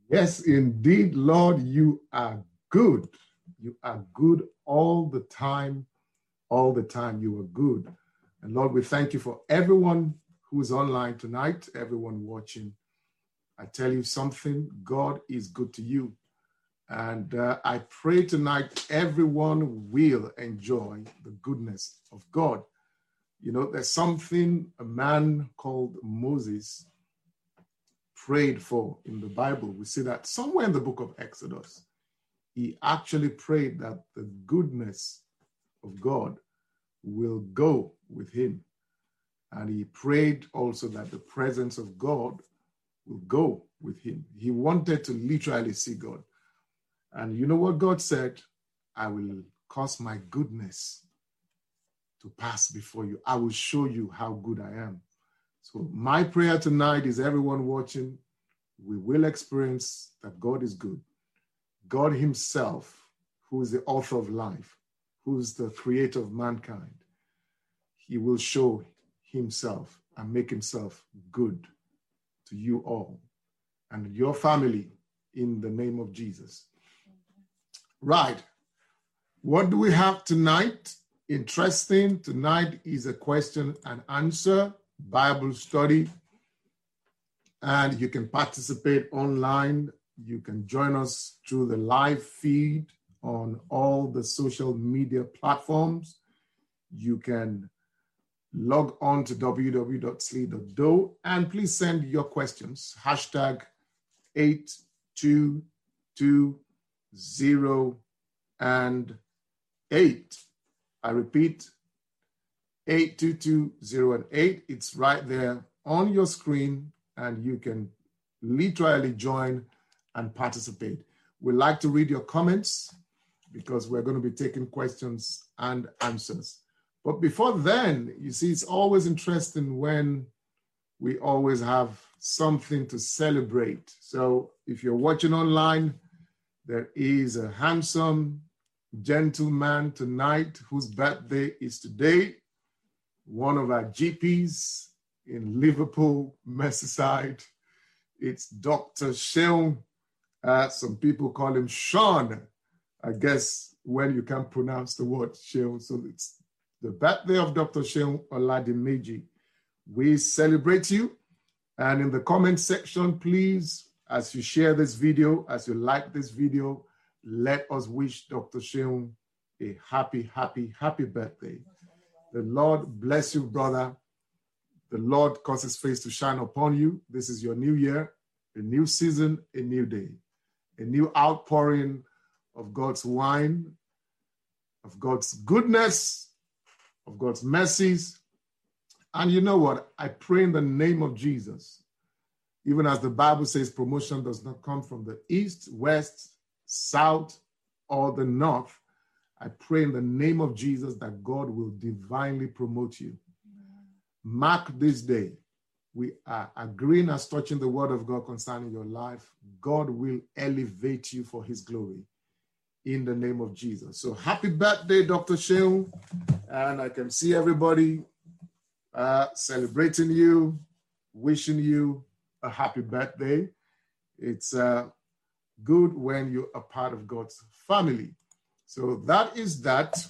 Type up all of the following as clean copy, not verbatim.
Yes, indeed, Lord, you are good. You are good all the time. All the time, you are good. And Lord, we thank you for everyone who is online tonight, everyone watching. I tell you something, God is good to you. And I pray tonight everyone will enjoy the goodness of God. You know, there's something a man called Moses prayed for in the Bible. We see that somewhere in the book of Exodus. He actually prayed that the goodness of God will go with him. And he prayed also that the presence of God will go with him. He wanted to literally see God. And you know what God said? I will cause my goodness to pass before you. I will show you how good I am. So my prayer tonight is everyone watching, we will experience that God is good. God himself, who is the author of life, who is the creator of mankind, he will show himself and make himself good to you all and your family in the name of Jesus. Right. What do we have tonight? Interesting. Tonight is a question and answer Bible study. And you can participate online. You can join us through the live feed on all the social media platforms. You can log on to www.slee.do and please send your questions. Hashtag 8220 I repeat, 8220 It's right there on your screen and you can literally join and participate. We'd like to read your comments because we're going to be taking questions and answers. But before then, you see, it's always interesting when we always have something to celebrate. So if you're watching online, there is a handsome gentleman tonight whose birthday is today, one of our GPs in Liverpool, Merseyside. It's Dr. Sheung. Some people call him Sean, I guess, when you can't pronounce the word Sheung. So it's the birthday of Dr. Sheung Oladimeji. We celebrate you. And in the comment section, please, as you share this video, as you like this video, let us wish Dr. Sheung a happy, happy, happy birthday. The Lord bless you, brother. The Lord cause his face to shine upon you. This is your new year, a new season, a new day, a new outpouring of God's wine, of God's goodness, of God's mercies. And you know what? I pray in the name of Jesus, even as the Bible says promotion does not come from the east, west, south, or the north. I pray in the name of Jesus that God will divinely promote you. Mark this day. We are agreeing as touching the word of God concerning your life. God will elevate you for his glory in the name of Jesus. So happy birthday, Dr. Sheung. And I can see everybody celebrating you, wishing you a happy birthday. It's good when you're a part of God's family. So that is that.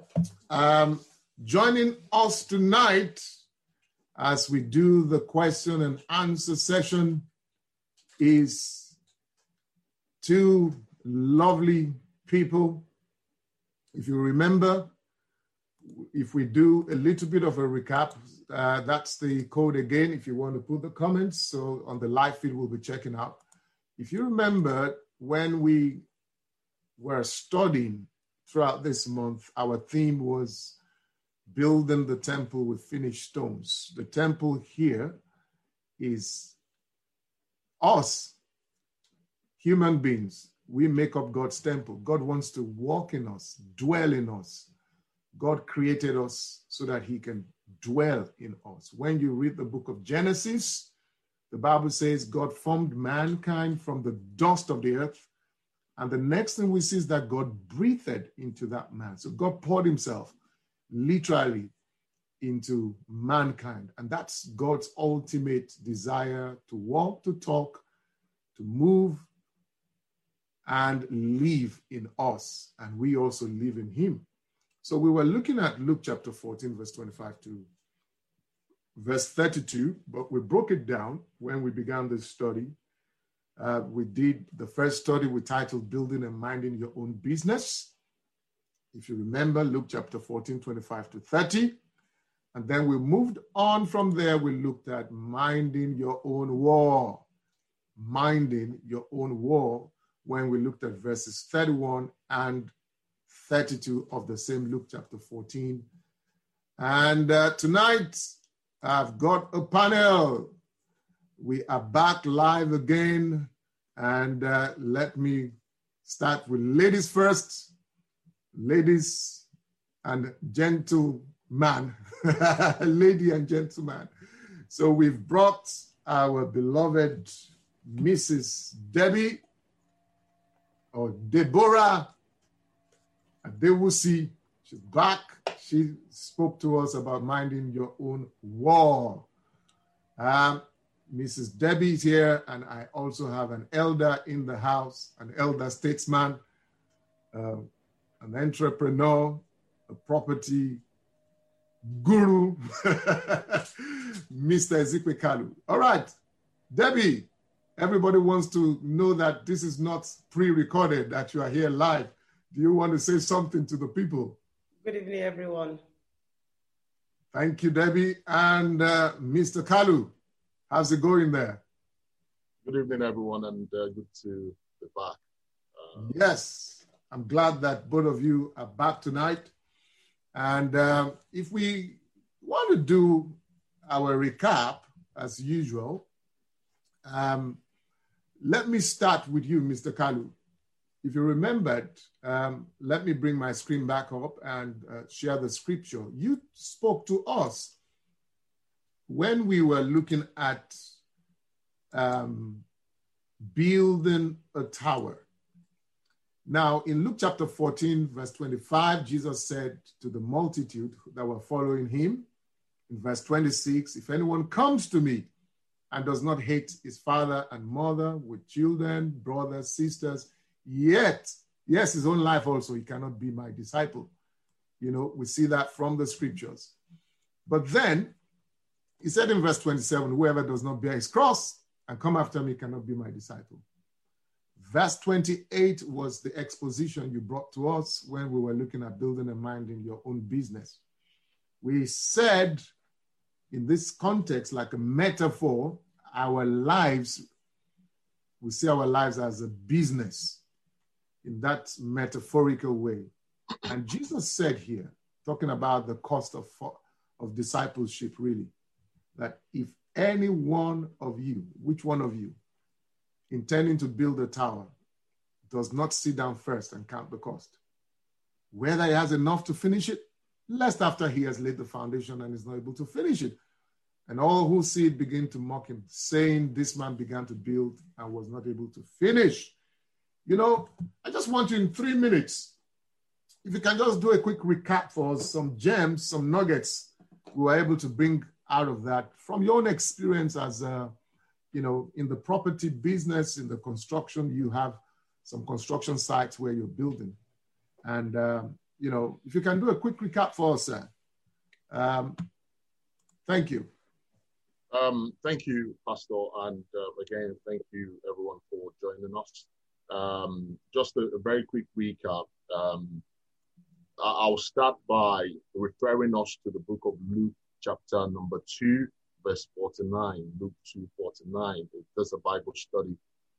Joining us tonight as we do the question and answer session is two lovely people. If you remember, if we do a little bit of a recap, that's the code again, if you want to put the comments. So on the live feed, we'll be checking out. If you remember, when we were studying throughout this month, our theme was building the temple with finished stones. The temple here is us, human beings. We make up God's temple. God wants to walk in us, dwell in us. God created us so that he can dwell in us. When you read the book of Genesis, the Bible says God formed mankind from the dust of the earth. And the next thing we see is that God breathed into that man. So God poured himself literally into mankind. And that's God's ultimate desire, to walk, to talk, to move, and live in us, and we also live in him. So we were looking at Luke chapter 14, verse 25 to verse 32, but we broke it down when we began this study. We did the first study we titled Building and Minding Your Own Business. If you remember, Luke chapter 14, 25 to 30. And then we moved on from there. We looked at minding your own war. Minding your own war, when we looked at verses 31 and 32 of the same Luke chapter 14. And tonight, I've got a panel. We are back live again. And let me start with ladies first. Ladies and gentlemen. Lady and gentleman. So we've brought our beloved Mrs. Debbie or Deborah Adewusi. She's back. She spoke to us about minding your own war. Mrs. Debbie is here, and I also have an elder in the house, an elder statesman, an entrepreneur, a property guru, Mr. Ezekwe Kalu. All right, Debbie, everybody wants to know that this is not pre-recorded, that you are here live. Do you want to say something to the people? Good evening, everyone. Thank you, Debbie. And Mr. Kalu, how's it going there? Good evening, everyone, and good to be back. Yes, I'm glad that both of you are back tonight. And if we want to do our recap, as usual, let me start with you, Mr. Kalu. If you remembered, let me bring my screen back up and share the scripture. You spoke to us when we were looking at building a tower. Now, in Luke chapter 14, verse 25, Jesus said to the multitude that were following him, in verse 26, if anyone comes to me and does not hate his father and mother with children, brothers, sisters, yet, yes, his own life also, he cannot be my disciple. You know, we see that from the scriptures. But then, he said in verse 27, whoever does not bear his cross and come after me cannot be my disciple. Verse 28 was the exposition you brought to us when we were looking at building and minding your own business. We said in this context, like a metaphor, our lives, we see our lives as a business in that metaphorical way. And Jesus said here, talking about the cost of discipleship, really, that if any one of you, which one of you, intending to build a tower, does not sit down first and count the cost, whether he has enough to finish it, lest after he has laid the foundation and is not able to finish it. And all who see it begin to mock him, saying, this man began to build and was not able to finish. You know, I just want you in 3 minutes, if you can just do a quick recap for us, some gems, some nuggets we were able to bring out of that from your own experience as you know, in the property business, in the construction, you have some construction sites where you're building. And, you know, if you can do a quick recap for us, sir. Thank you. Thank you, Pastor. And again, thank you, everyone, for joining us. Just a very quick recap. I'll start by referring us to the book of Luke, chapter number 2, verse 49, Luke 2:49. There's a Bible study.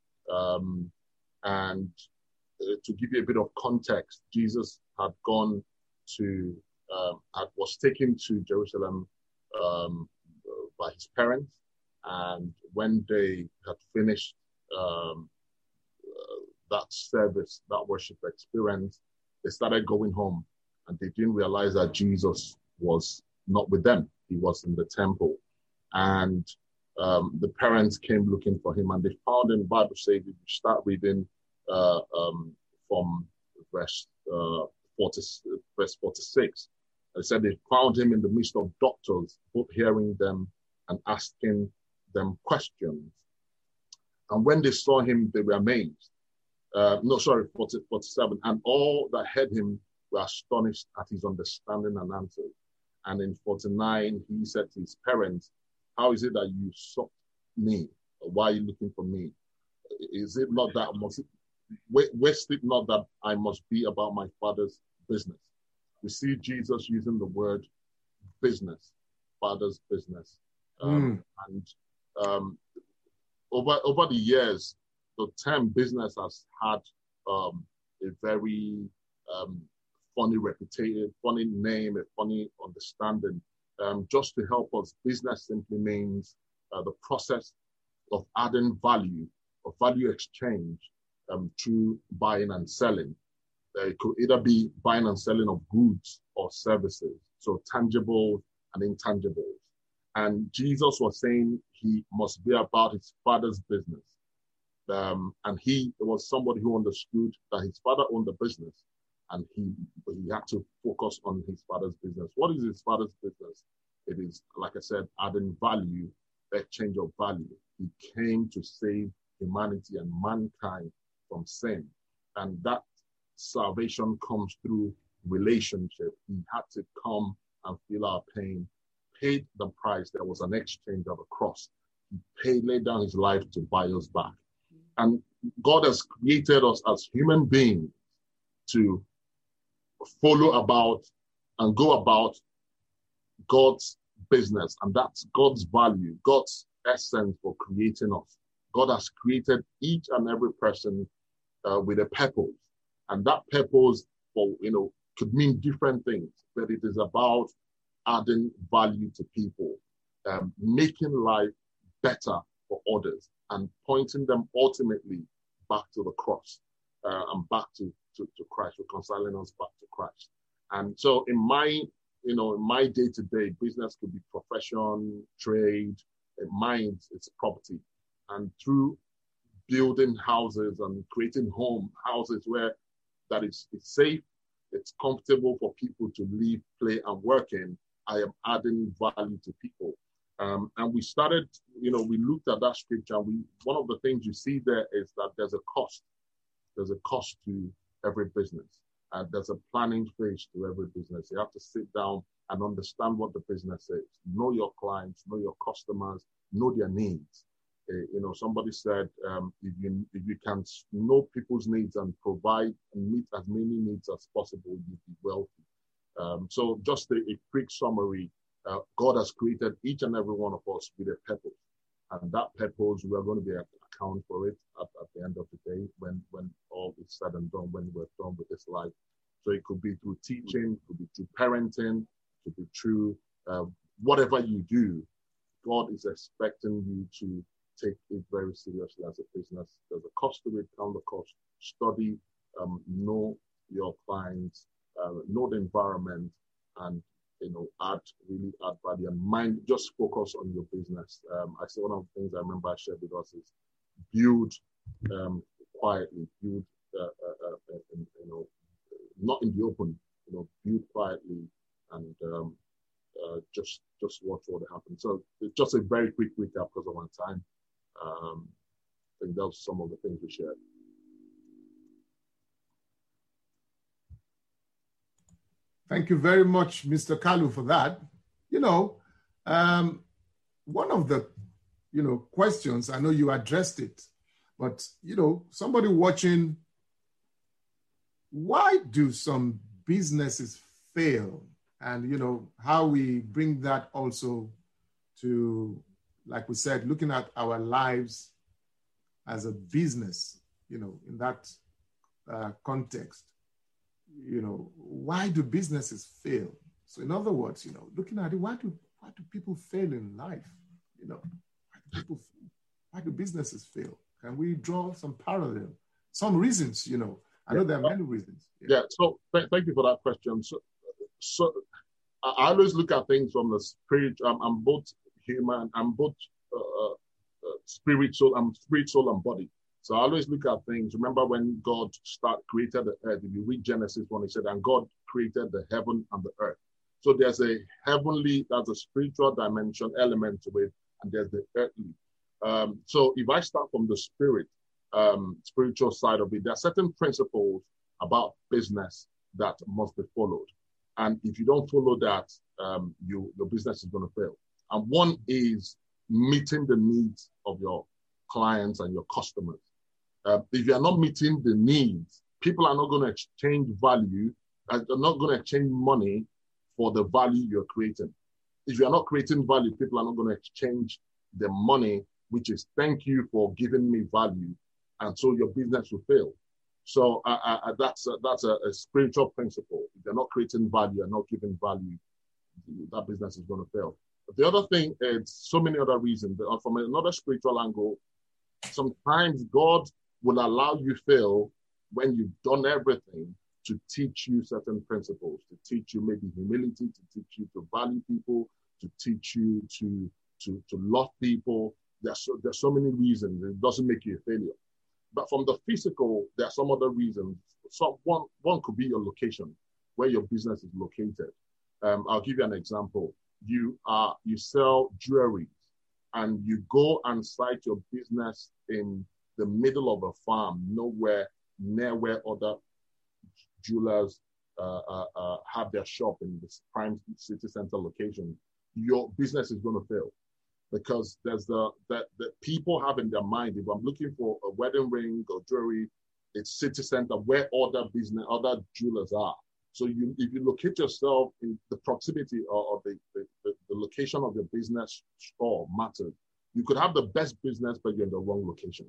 And to give you a bit of context, Jesus had gone to, was taken to Jerusalem by his parents. And when they had finished that service, that worship experience, they started going home. And they didn't realize that Jesus was not with them. He was in the temple. And the parents came looking for him, and they found him. The Bible says, if you start reading from verse 46, it said they found him in the midst of doctors, both hearing them and asking them questions. And when they saw him, they were amazed. 47. And all that heard him were astonished at his understanding and answered. And in 49, he said to his parents, how is it that you sought me? Why are you looking for me? Is it not that waste it not that I must be about my Father's business? We see Jesus using the word business, Father's business. And over the years, the term business has had a very funny reputation, funny name, a funny understanding. Just to help us, business simply means the process of adding value, of value exchange through buying and selling. It could either be buying and selling of goods or services, so tangible and intangibles. And Jesus was saying he must be about his Father's business. And he was somebody who understood that his Father owned the business, and he had to focus on his Father's business. What is his Father's business? It is, like I said, adding value, exchange of value. He came to save humanity and mankind from sin. And that salvation comes through relationship. He had to come and feel our pain, paid the price. There was an exchange of a cross. He laid down his life to buy us back. And God has created us as human beings to follow about and go about God's business. And that's God's value, God's essence for creating us. God has created each and every person with a purpose. And that purpose could mean different things, but it is about adding value to people, making life better for others, and pointing them ultimately back to the cross and back to Christ, reconciling us back to Christ. And so in my day-to-day, business could be profession, trade, mine, it's property. And through building houses and creating houses where that it's safe, it's comfortable for people to live, play, and work in, I am adding value to people. And we started, we looked at that scripture. One of the things you see there is that there's a cost. There's a cost to every business. And there's a planning phase to every business. You have to sit down and understand what the business is. Know your clients, know your customers, know their needs. Somebody said, if you can know people's needs and provide and meet as many needs as possible, you'll be wealthy. So just a quick summary. God has created each and every one of us with a purpose. And that purpose, we are going to be account for it at the end of the day when all is said and done, when we're done with this life. So it could be through teaching, it could be through parenting, it could be through whatever you do. God is expecting you to take it very seriously as a business. There's a cost to it, count the cost, study, know your clients, know the environment, and add value and mind. Just focus on your business. I say one of the things I remember I shared with us is build quietly, build not in the open, build quietly, and just watch what happens. So it's just a very quick recap because of my time. I think that was some of the things we shared. Thank you very much, Mr. Kalu, for that. One of the, questions, I know you addressed it, but, somebody watching, why do some businesses fail? And, how we bring that also to, like we said, looking at our lives as a business, in that context. Why do businesses fail? So in other words, looking at it, why do people fail in life? Why do businesses fail? Can we draw some parallel, some reasons, I know there are many reasons. Yeah. So thank you for that question. So I always look at things from the spirit. I'm both human, I'm both spiritual and body. So I always look at things. Remember when God created the earth, if you read Genesis 1, he said, and God created the heaven and the earth. So there's a spiritual dimension element to it, and there's the earthly. So if I start from the spirit, spiritual side of it, there are certain principles about business that must be followed. And if you don't follow that, your business is going to fail. And one is meeting the needs of your clients and your customers. If you are not meeting the needs, people are not going to exchange value. They're not going to exchange money for the value you're creating. If you are not creating value, people are not going to exchange the money, which is thank you for giving me value. And so your business will fail. So that's a spiritual principle. If you're not creating value and not giving value, that business is going to fail. But the other thing is so many other reasons. From another spiritual angle, sometimes God will allow you fail when you've done everything to teach you certain principles, to teach you maybe humility, to teach you to value people, to teach you to love people. There's so many reasons. It doesn't make you a failure. But from the physical, there are some other reasons. One could be your location, where your business is located. I'll give you an example. You sell jewelry, and you go and site your business in the middle of a farm, nowhere near where other jewelers have their shop in this prime city center location. Your business is going to fail. Because there's the people have in their mind, if I'm looking for a wedding ring or jewelry, it's city center where other jewelers are. So if you locate yourself in the proximity of the location of your business store matters. You could have the best business, but you're in the wrong location.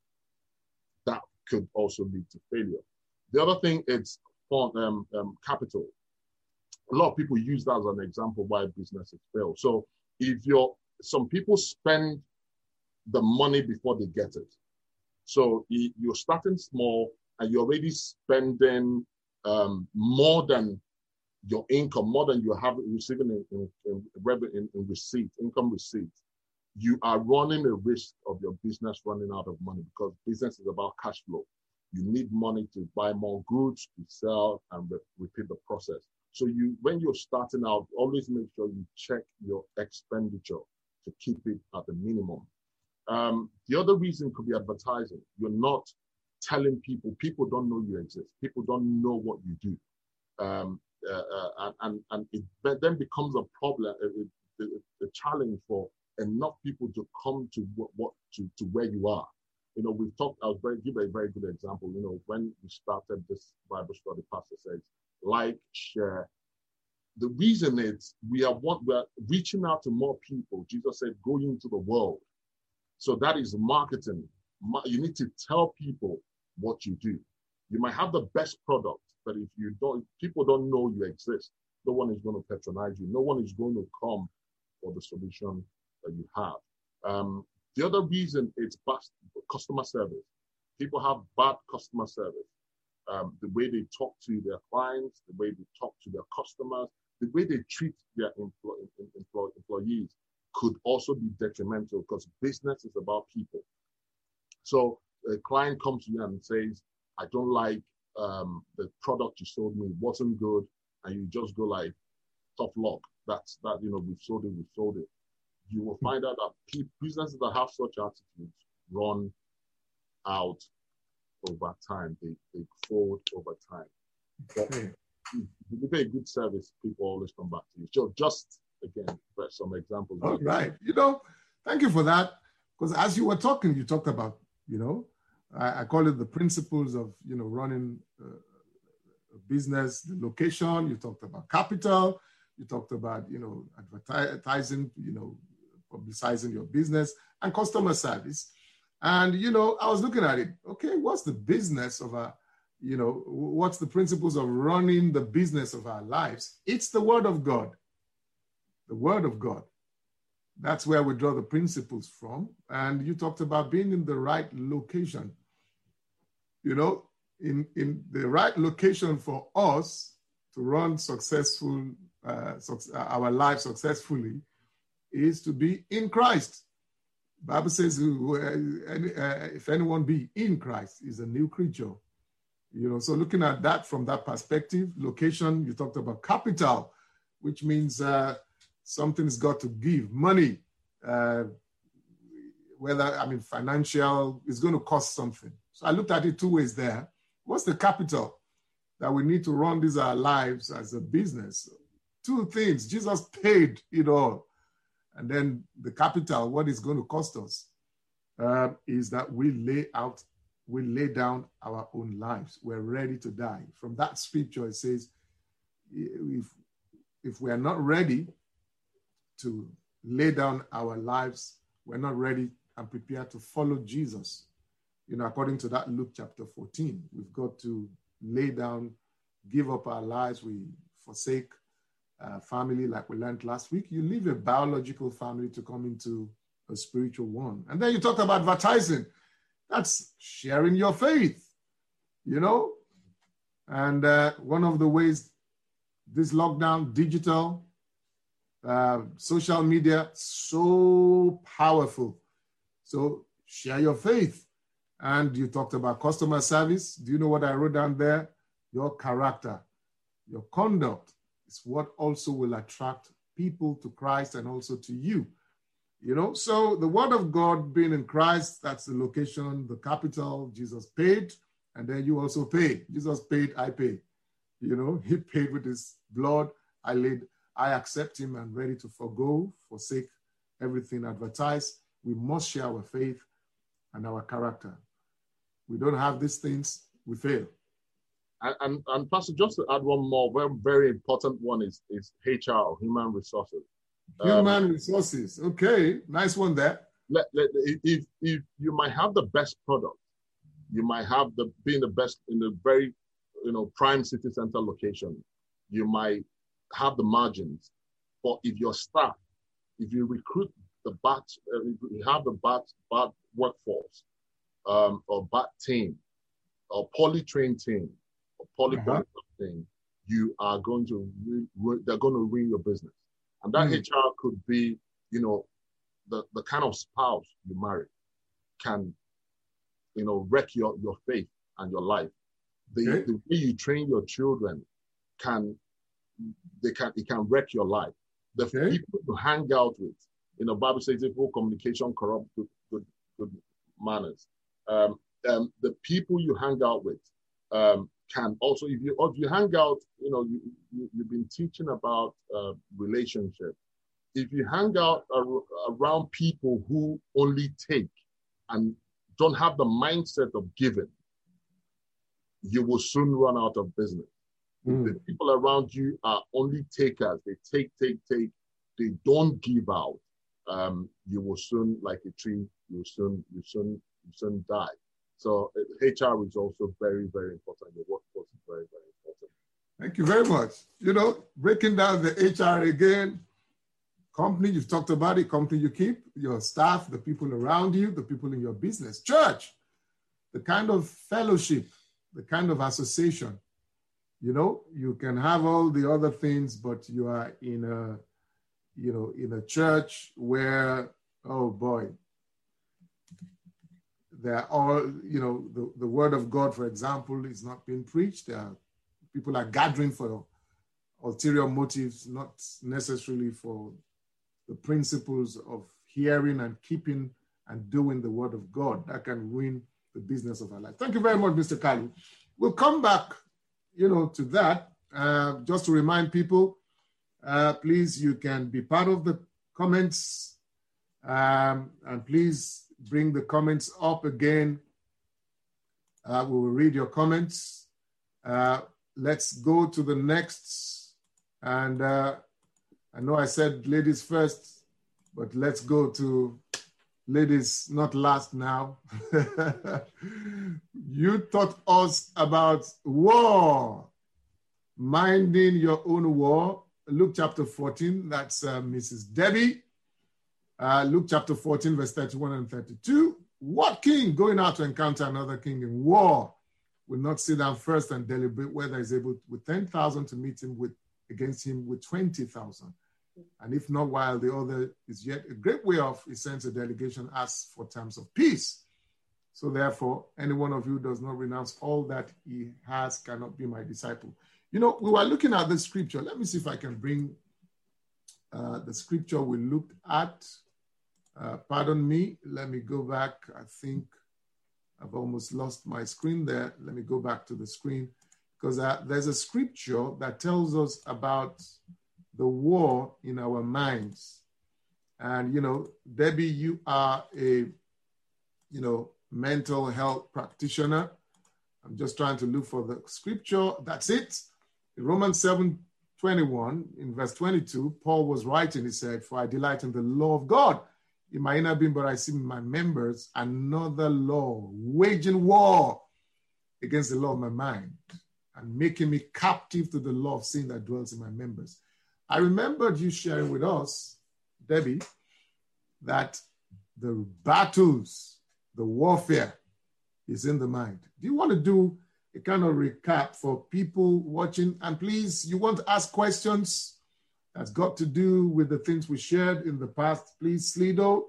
That could also lead to failure. The other thing is capital. A lot of people use that as an example why businesses fail. So some people spend the money before they get it. So you're starting small and you're already spending more than your income, more than you have receiving in receipt, income receipt. You are running a risk of your business running out of money, because business is about cash flow. You need money to buy more goods, to sell, and repeat the process. So when you're starting out, always make sure you check your expenditure to keep it at the minimum. The other reason could be advertising. You're not telling people don't know you exist. People don't know what you do. And it then becomes a problem, a challenge for enough people to come to where you are. You know, give a very good example. You know, when we started this Bible study, Pastor says, like, share. The reason is we are reaching out to more people. Jesus said, go into the world. So that is marketing. You need to tell people what you do. You might have the best product, but if people don't know you exist, no one is going to patronize you. No one is going to come for the solution that you have. The other reason is customer service. People have bad customer service. The way they talk to their clients, the way they talk to their customers, the way they treat their employees could also be detrimental, because business is about people. So a client comes to you and says, I don't like the product you sold me, it wasn't good, and you just go like, tough luck. We've sold it. You will find out that businesses that have such attitudes run out over time. They fold over time. But if you pay a good service, people always come back to you. So just, again, some examples. All right. Thank you for that. Because as you were talking, you talked about, I call it the principles of, running a business, the location. You talked about capital. You talked about, advertising, publicizing your business, and customer service. And, I was looking at it. Okay, what's the business of what's the principles of running the business of our lives? It's the Word of God. The Word of God. That's where we draw the principles from. And you talked about being in the right location. In the right location for us to run our lives successfully is to be in Christ. The Bible says, if anyone be in Christ, is a new creature. So looking at that from that perspective, location, you talked about capital, which means something's got to give. Money. financial, is going to cost something. So I looked at it two ways there. What's the capital that we need to run our lives as a business? Two things. Jesus paid it all. And then the capital, what it's going to cost us, is that we lay down our own lives. We're ready to die. From that scripture, it says, if we are not ready to lay down our lives, we're not ready and prepared to follow Jesus. According to that Luke chapter 14, we've got to lay down, give up our lives. We forsake family, like we learned last week. You leave a biological family to come into a spiritual one. And then you talked about advertising. That's sharing your faith, And one of the ways this lockdown, digital, social media, so powerful. So share your faith. And you talked about customer service. Do you know what I wrote down there? Your character, your conduct is what also will attract people to Christ and also to you. So the word of God being in Christ, that's the location, the capital. Jesus paid, and then you also pay. Jesus paid, I pay. He paid with his blood. I accept him and ready to forsake everything advertised. We must share our faith and our character. We don't have these things, we fail. And Pastor, just to add one more very, very important one is HR, human resources. Human resources. Okay, nice one there. If you might have the best product, you might have being the best in the very prime city center location, you might have the margins. But if your staff, if you recruit the bad, you have the bad workforce, or bad team, or poorly trained team, or poorly qualified team, you are going to they're going to ruin your business. And that HR could be, the kind of spouse you marry can, wreck your faith and your life. The way you train your children it can wreck your life. The people you hang out with, Bible says, if all communication corrupt good manners. The people you hang out with can also, if you hang out, you've been teaching about relationship. If you hang out around people who only take and don't have the mindset of giving, you will soon run out of business. If the people around you are only takers, they take, they don't give out, you will soon, like a tree, you soon die. So HR is also very, very important. The workforce is very, very important. Thank you very much. Breaking down the HR again, company, you've talked about it, company you keep, your staff, the people around you, the people in your business, church, the kind of fellowship, the kind of association. You can have all the other things, but you are in a church where, oh boy, they're all, the word of God, for example, is not being preached. People are gathering for ulterior motives, not necessarily for the principles of hearing and keeping and doing the word of God. That can ruin the business of our life. Thank you very much, Mr. Kalu. We'll come back, to that. Just to remind people, please, you can be part of the comments, and please bring the comments up again. We will read your comments. Let's go to the next. And I know I said ladies first, but let's go to ladies not last now. You taught us about war, minding your own war. Luke chapter 14, that's Mrs. Debbie. Luke chapter 14, verse 31 and 32. What king going out to encounter another king in war will not sit down first and deliberate whether he's able with 10,000 to meet him against him with 20,000? And if not, while the other is yet a great way off, he sends a delegation, asks for terms of peace. So therefore, any one of you who does not renounce all that he has cannot be my disciple. We were looking at the scripture. Let me see if I can bring the scripture we looked at. Pardon me. Let me go back. I think I've almost lost my screen there. Let me go back to the screen because there's a scripture that tells us about the war in our minds. And, Debbie, you are a, mental health practitioner. I'm just trying to look for the scripture. That's it. In Romans 7:21, in verse 22, Paul was writing, he said, "For I delight in the law of God in my inner being, but I see in my members another law, waging war against the law of my mind and making me captive to the law of sin that dwells in my members." I remembered you sharing with us, Debbie, that the battles, the warfare is in the mind. Do you want to do a kind of recap for people watching? And please, you want to ask questions that's got to do with the things we shared in the past, please, Slido.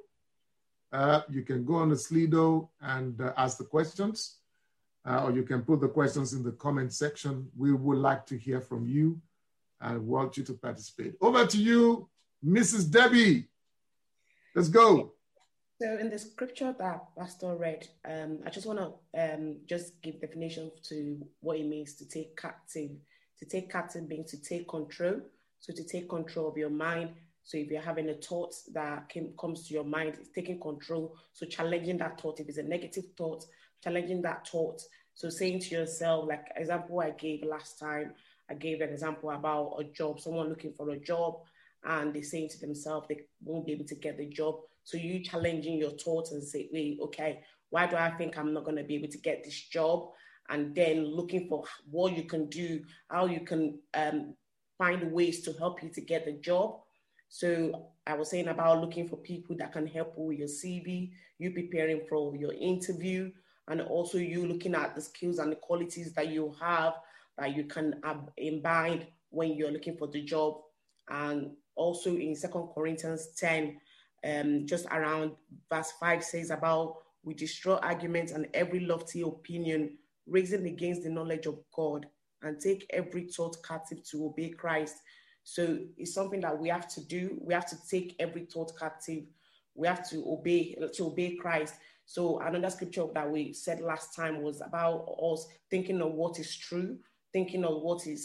You can go on the Slido and ask the questions, or you can put the questions in the comment section. We would like to hear from you and want you to participate. Over to you, Mrs. Debbie. Let's go. So in the scripture that Pastor read, I just want to just give definition to what it means to take captive. To take captive means to take control. So to take control of your mind. So if you're having a thought that comes to your mind, it's taking control. So challenging that thought. If it's a negative thought, challenging that thought. So saying to yourself, like example I gave last time, I gave an example about a job, someone looking for a job, and they're saying to themselves they won't be able to get the job. So you challenging your thoughts and say, wait, okay, why do I think I'm not going to be able to get this job? And then looking for what you can do, how you can find ways to help you to get the job. So I was saying about looking for people that can help you with your CV, you preparing for your interview, and also you looking at the skills and the qualities that you have that you can imbibe when you're looking for the job. And also in 2 Corinthians 10, just around verse 5 says about we destroy arguments and every lofty opinion raising against the knowledge of God and take every thought captive to obey Christ. So it's something that we have to do. We have to take every thought captive. We have to obey Christ. So another scripture that we said last time was about us thinking of what is true, thinking of what is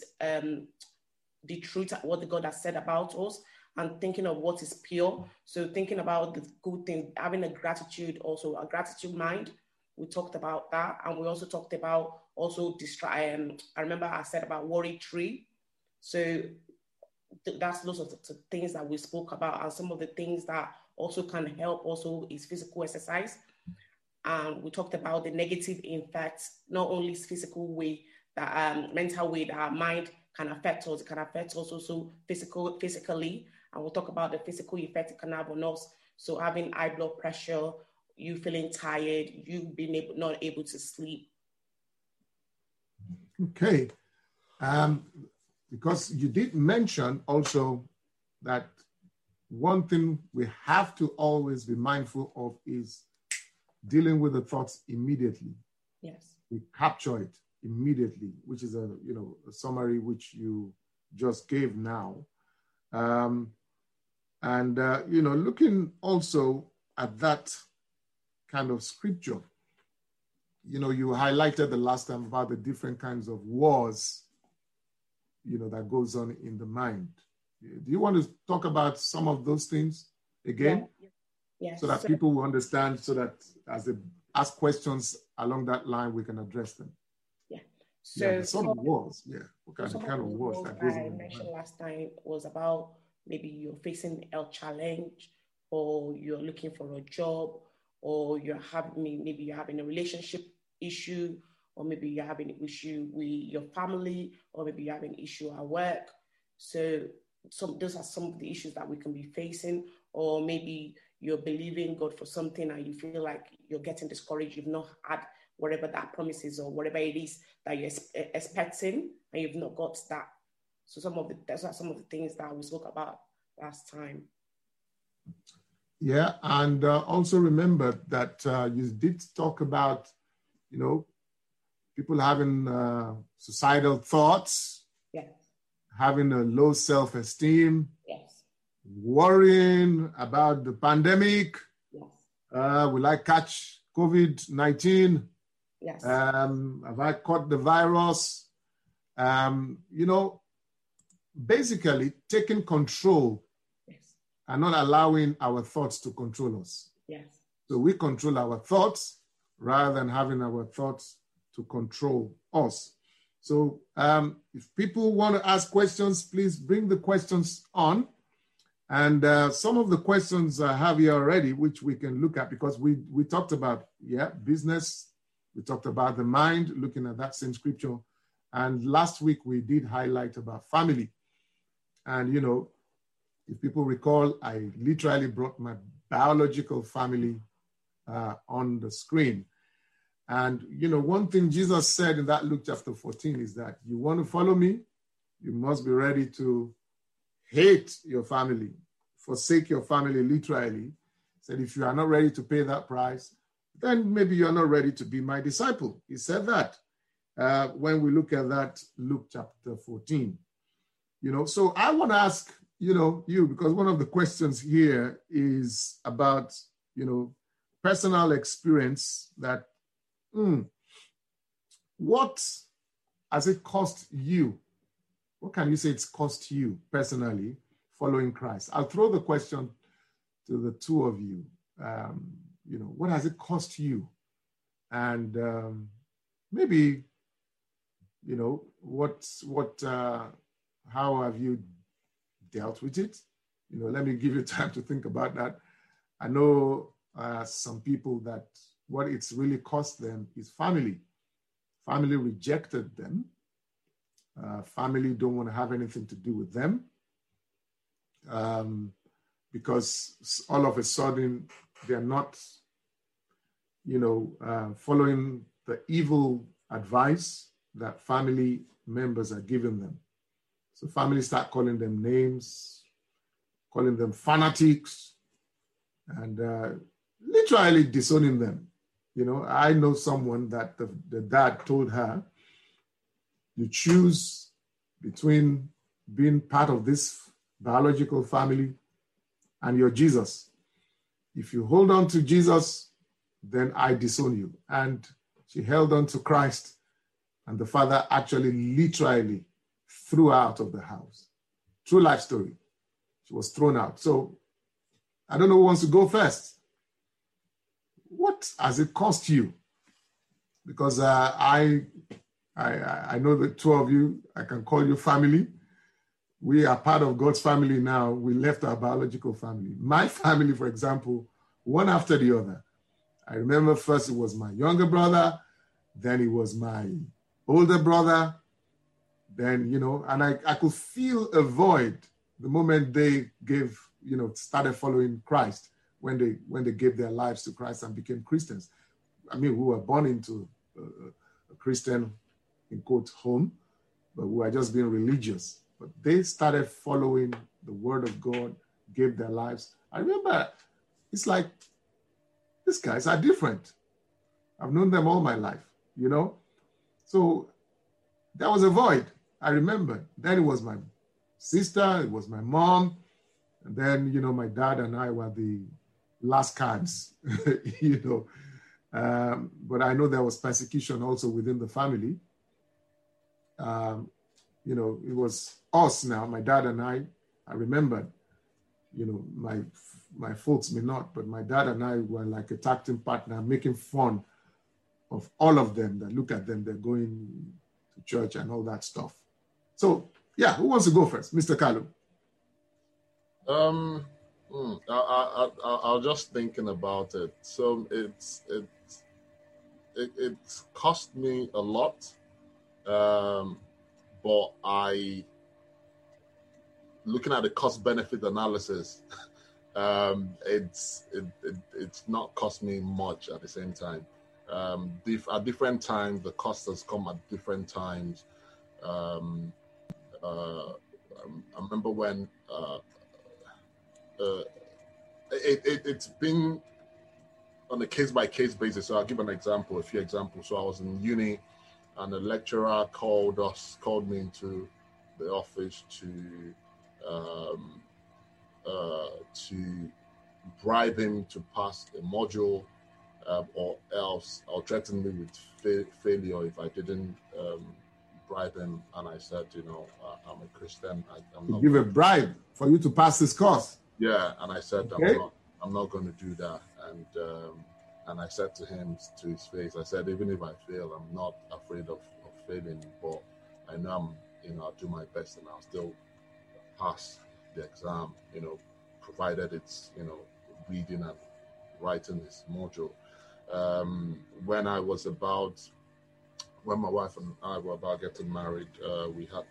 the truth, what the God has said about us, and thinking of what is pure. So thinking about the good things, having a gratitude, also a gratitude mind. We talked about that. And we also talked about also I remember I said about worry tree. So that's those of the things that we spoke about. And some of the things that also can help also is physical exercise. And we talked about the negative impacts, not only physical way, that mental way that our mind can affect us. It can affect us also physically. And we'll talk about the physical effect it can have on us. So having high blood pressure, you feeling tired, you being not able to sleep. Okay. Because you did mention also that one thing we have to always be mindful of is dealing with the thoughts immediately. Yes. We capture it immediately, which is a summary which you just gave now. Looking also at that kind of scripture, you highlighted the last time about the different kinds of wars, that goes on in the mind. Do you want to talk about some of those things again? Yeah. Yes. So that people will understand, so that as they ask questions along that line, we can address them. Yeah. So some of the wars, what kind of wars that goes on? I mentioned last time was about maybe you're facing a challenge, or you're looking for a job, or you're having a relationship issue, or maybe you're having an issue with your family, or maybe you're having an issue at work. So those are some of the issues that we can be facing. Or maybe you're believing God for something and you feel like you're getting discouraged. You've not had whatever that promise is, or whatever it is that you're expecting, and you've not got that. So those are some of the things that we spoke about last time. Yeah, and also remember that you did talk about, people having suicidal thoughts, yes, having a low self-esteem, yes, worrying about the pandemic, Will I catch COVID-19? Yes. Have I caught the virus? Basically taking control and not allowing our thoughts to control us. Yes. So we control our thoughts rather than having our thoughts to control us. So if people want to ask questions, please bring the questions on. And some of the questions I have here already, which we can look at, because we talked about, business. We talked about the mind, looking at that same scripture. And last week we did highlight about family. And, if people recall, I literally brought my biological family on the screen. And, one thing Jesus said in that Luke chapter 14 is that you want to follow me, you must be ready to hate your family, forsake your family literally. He said, if you are not ready to pay that price, then maybe you're not ready to be my disciple. He said that when we look at that Luke chapter 14. So I want to ask, you, because one of the questions here is about, personal experience that, what has it cost you? What can you say it's cost you personally following Christ? I'll throw the question to the two of you. What has it cost you? And maybe, how have you dealt with it? Let me give you time to think about that. I know some people that what it's really cost them is family. Family rejected them. Family don't want to have anything to do with them because all of a sudden they're not, following the evil advice that family members are giving them. So families start calling them names, calling them fanatics, and literally disowning them. I know someone that the dad told her, you choose between being part of this biological family and your Jesus. If you hold on to Jesus, then I disown you. And she held on to Christ, and the father actually literally threw her out of the house. True life story. She was thrown out. So I don't know who wants to go first. What has it cost you? Because I know the two of you, I can call you family. We are part of God's family now. We left our biological family. My family, for example, one after the other. I remember first it was my younger brother, then it was my older brother, then, and I could feel a void the moment they started following Christ, when they gave their lives to Christ and became Christians. I mean, we were born into a Christian, in quote, home, but we were just being religious. But they started following the word of God, gave their lives. I remember, it's like, these guys are different. I've known them all my life, So there was a void, I remember. Then it was my sister, it was my mom, and then, my dad and I were the last cards, But I know there was persecution also within the family. It was us now, my dad and I remembered, my folks may not, but my dad and I were like a tag team partner, making fun of all of them. That look at them, they're going to church and all that stuff. So, yeah, who wants to go first? Mr. Kalu. I was just thinking about it. So it's cost me a lot, but looking at the cost benefit analysis, it's not cost me much at the same time. At different times, the cost has come at different times. I remember when it's been on a case-by-case basis. So I'll give a few examples. So I was in uni, and a lecturer called me into the office to bribe him to pass a module, or else I'll threaten me with failure if I didn't bribe him. And I said, I'm a Christian. I'm not give a bribe for you to pass this course. Yeah, and I said, okay. I'm not going to do that. And I said to him, to his face, I said, even if I fail, I'm not afraid of failing, but I know I'll do my best and I'll still pass the exam, provided it's, reading and writing this module. When my wife and I were about getting married, we had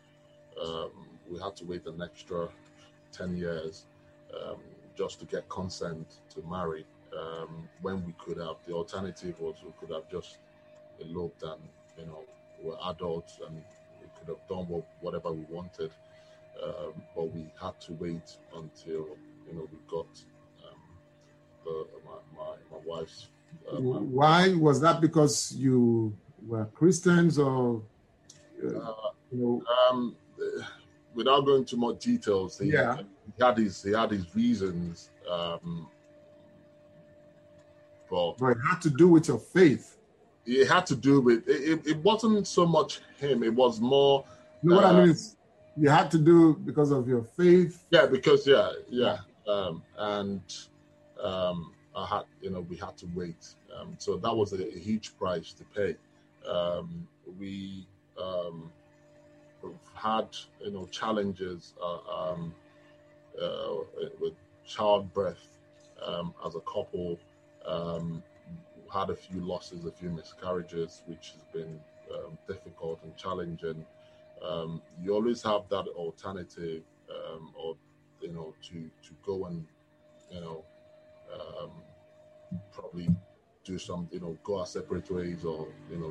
to wait an extra 10 years just to get consent to marry. When we could have, the alternative was we could have just eloped and, we're adults and we could have done whatever we wanted. But we had to wait until, we got my wife's. Why was that? Because you were Christians, or without going into more details, he had his reasons, but it had to do with your faith. It had to do with it wasn't so much him. It was more. What I mean is, you had to do because of your faith. Yeah, because and I had, we had to wait. So that was a huge price to pay. We had, challenges with childbirth as a couple. Had a few losses, a few miscarriages, which has been difficult and challenging. You always have that alternative, or to go and probably do some, go our separate ways, or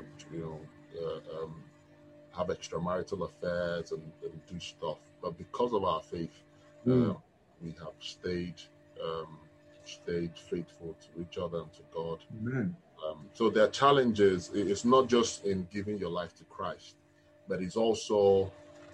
have extramarital affairs and do stuff. But because of our faith, we have stayed faithful to each other and to God. Amen. So there are challenges. It's not just in giving your life to Christ, but it's also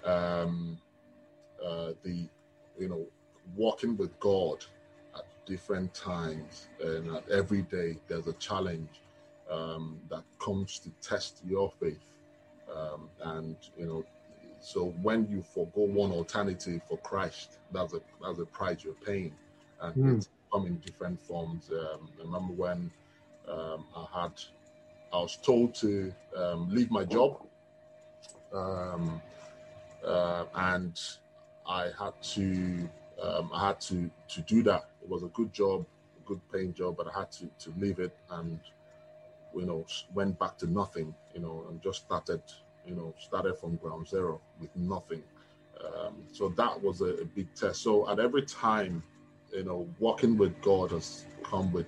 the walking with God at different times, and at every day there's a challenge that comes to test your faith, and so when you forgo one alternative for Christ, that's a price you're paying, and it's come in different forms. I remember when I was told to leave my job, and I had to do that. It was a good job, a good paying job, but I had to leave it, and went back to nothing, and just started from ground zero with nothing. So that was a big test. So at every time, walking with God has come with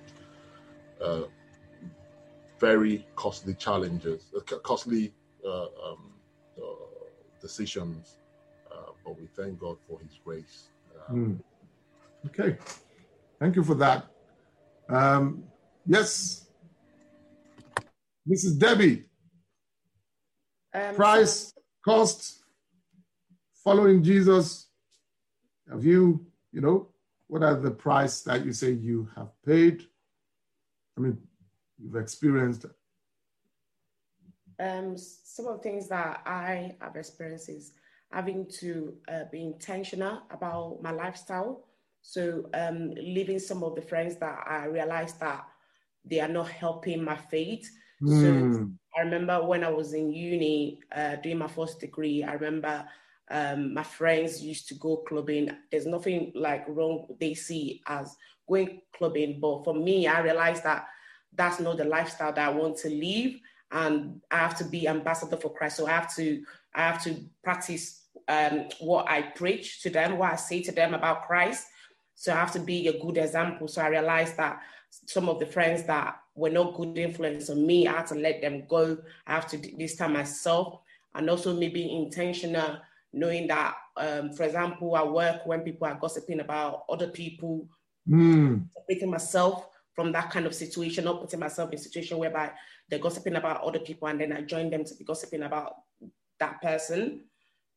very costly challenges, costly decisions, but we thank God for His grace. Okay, thank you for that. Yes, Mrs. Debbie. Price, cost, following Jesus. Have you, what are the price that you say you have paid? I mean, you've experienced. Some of the things that I have experienced is having to be intentional about my lifestyle. So leaving some of the friends that I realized that they are not helping my faith. So I remember when I was in uni doing my first degree, I remember my friends used to go clubbing. There's nothing wrong they see as going clubbing, but for me, I realized that that's not the lifestyle that I want to live, and I have to be ambassador for Christ. So I have to practice what I preach to them, what I say to them about Christ. So I have to be a good example. So I realized that some of the friends that were not good influence on me, I had to let them go. I have to distance myself, and also maybe intentional, knowing that, for example, at work, when people are gossiping about other people, separating myself from that kind of situation, not putting myself in a situation whereby they're gossiping about other people and then I join them to be gossiping about that person.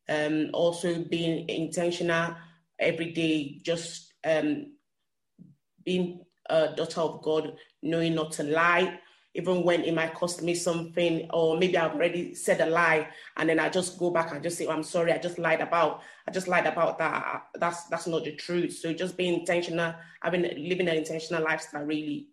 Also being intentional every day, just being a daughter of God, knowing not to lie, even when it might cost me something, or maybe I've already said a lie, and then I just go back and just say, oh, I'm sorry, I just lied about that. That's not the truth. So just being intentional, living an intentional lifestyle, really.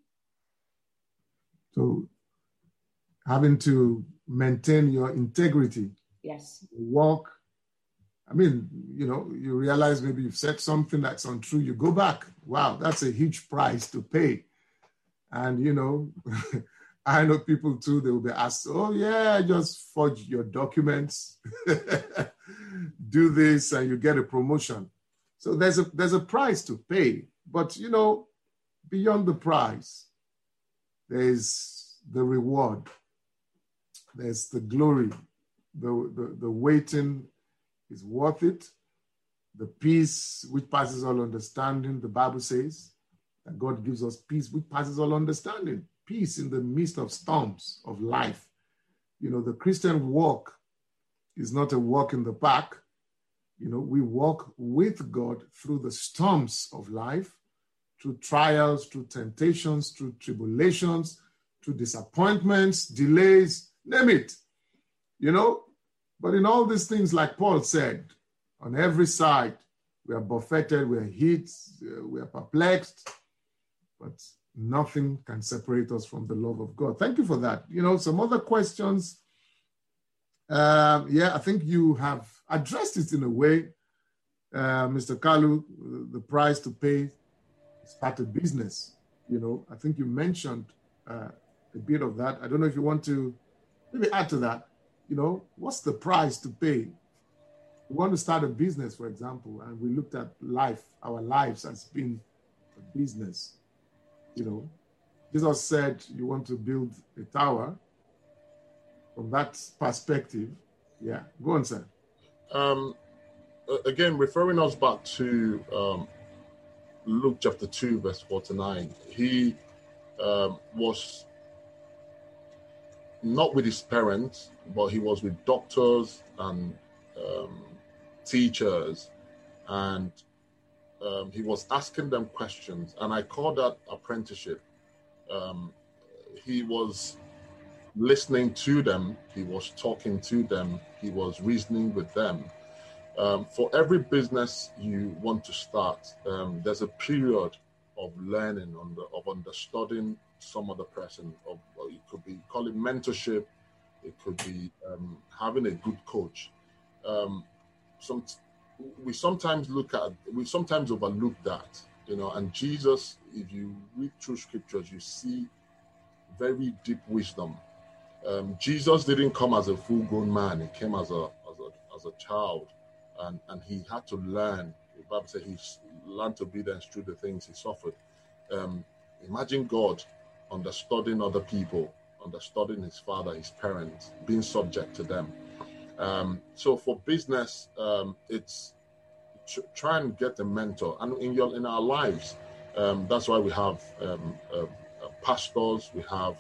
So having to maintain your integrity. Yes. Walk. I mean, you realize maybe you've said something that's untrue. You go back. Wow, that's a huge price to pay. And, I know people too, they will be asked, oh yeah, just forge your documents, do this, and you get a promotion. So there's a price to pay. But, beyond the price, there's the reward. There's the glory. The waiting is worth it. The peace which passes all understanding, the Bible says that God gives us peace which passes all understanding. Peace in the midst of storms of life. The Christian walk is not a walk in the park. We walk with God through the storms of life, through trials, through temptations, through tribulations, through disappointments, delays, name it. But in all these things, like Paul said, on every side, we are buffeted, we are hit, we are perplexed, but nothing can separate us from the love of God. Thank you for that. Some other questions. I think you have addressed it in a way, Mr. Kalu. The price to pay is part of business. I think you mentioned a bit of that. I don't know if you want to maybe add to that. What's the price to pay? We want to start a business, for example, and we looked at our lives as being a business. Jesus said you want to build a tower. From that perspective, yeah. Go on, sir. Again, referring us back to Luke chapter 2, verse 49, he was not with his parents, but he was with doctors and teachers, and he was asking them questions, and I call that apprenticeship. He was listening to them, he was talking to them, he was reasoning with them. For every business you want to start, there's a period of learning, of understuding some other person. It could be, call it mentorship, it could be having a good coach. We sometimes overlook that, and Jesus, if you read through scriptures, you see very deep wisdom. Jesus didn't come as a full-grown man. He came as a child, and he had to learn. The Bible says he learned obedience through the things he suffered. Imagine God understanding other people, understanding his father, his parents, being subject to them. So for business, it's try and get a mentor, and in our lives, that's why we have pastors, we have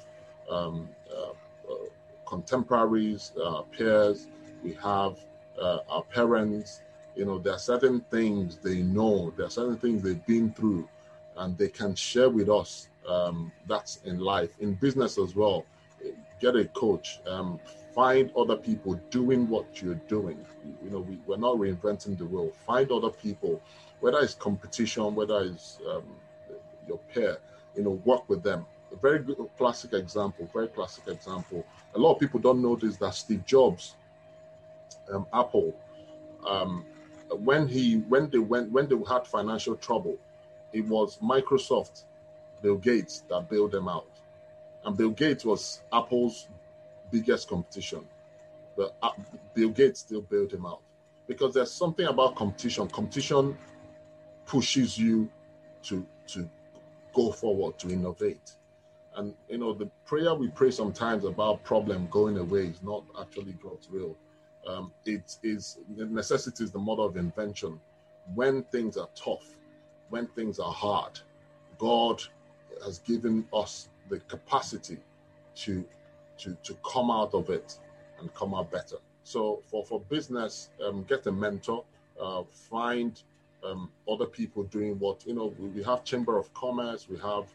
contemporaries, peers, we have our parents. There are certain things they know, there are certain things they've been through, and they can share with us. That's in life, in business as well. Get a coach. Find other people doing what you're doing. We're not reinventing the wheel. Find other people, whether it's competition, whether it's your peer. Work with them. A very good classic example. A lot of people don't know this, that Steve Jobs, Apple, when they had financial trouble, it was Microsoft, Bill Gates, that bailed them out. And Bill Gates was Apple's biggest competition, but Bill Gates still bailed him out, because there's something about competition. Competition pushes you to go forward, to innovate. And the prayer we pray sometimes about problem going away is not actually God's will. Necessity is the mother of invention. When things are tough, when things are hard, God has given us the capacity to come out of it and come out better. So for business, get a mentor, find other people doing what, we have Chamber of Commerce, we have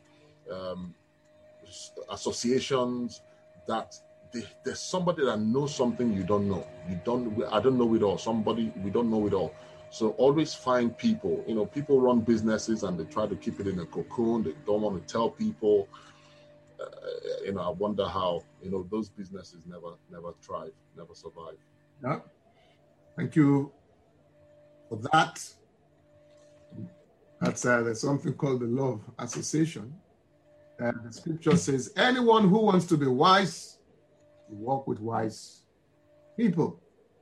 associations that there's somebody that knows something you don't know. I don't know it all. We don't know it all. So always find people. People run businesses and they try to keep it in a cocoon. They don't want to tell people. I wonder how those businesses never thrive, never survive. Yeah. Thank you for that. There's something called the law of association. And the scripture says, anyone who wants to be wise, walk with wise people.